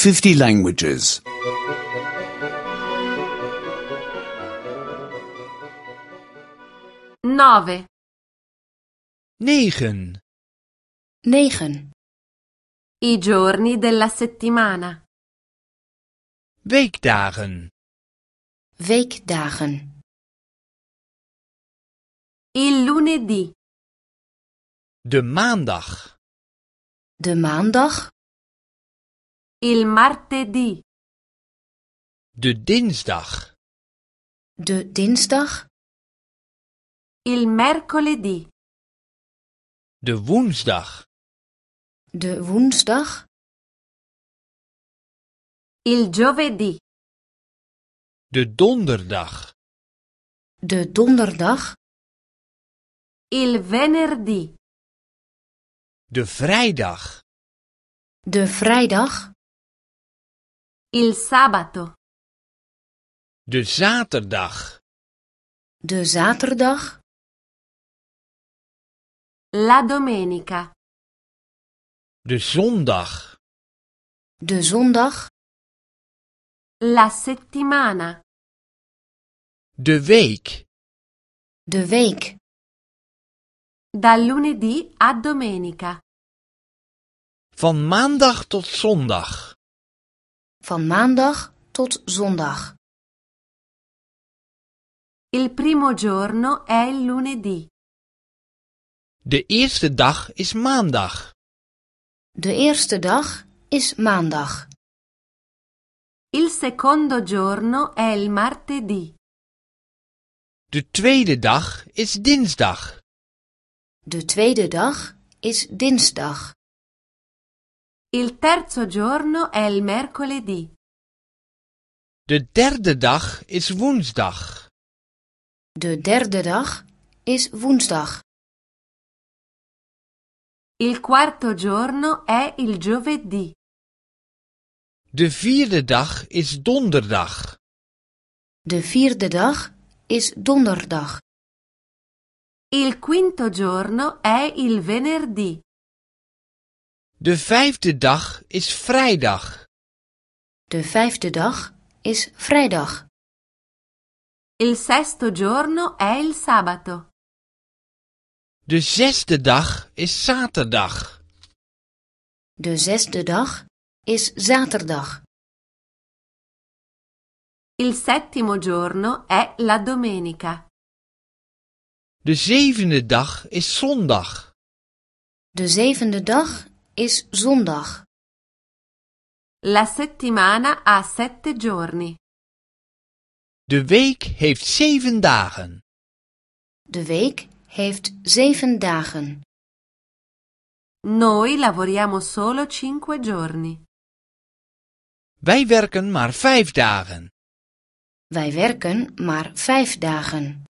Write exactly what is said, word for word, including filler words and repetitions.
fifty languages. nove, negen. negen. i giorni della settimana. Weekdagen. Weekdagen. Il lunedì, De maandag. De maandag. il martedì, De dinsdag. De dinsdag. il mercoledì, De woensdag. De woensdag. il giovedì, De donderdag. De donderdag. il venerdì, De vrijdag. De vrijdag. il sabato, De zaterdag. De zaterdag. la domenica, De zondag. De zondag. la settimana, De week. De week. dal lunedì a domenica. Van maandag tot zondag. Van maandag tot zondag. Il primo giorno è il lunedì. De eerste dag is maandag. De eerste dag is maandag. Il secondo giorno è il martedì. De tweede dag is dinsdag. De tweede dag is dinsdag. Il terzo giorno è il mercoledì. De derde dag is woensdag. De derde dag is woensdag. Il quarto giorno è il giovedì. De vierde dag is donderdag. De vierde dag is donderdag. Il quinto giorno è il venerdì. De vijfde dag is vrijdag. De vijfde dag is vrijdag. Il sesto giorno è il sabato. De zesde dag is zaterdag. De zesde dag is zaterdag. Il settimo giorno è la domenica. De zevende dag is zondag. De zevende dag is zondag. La settimana ha sette giorni. De week heeft zeven dagen. De week heeft zeven dagen. Noi lavoriamo solo cinque giorni. Wij werken maar vijf dagen. Wij werken maar vijf dagen.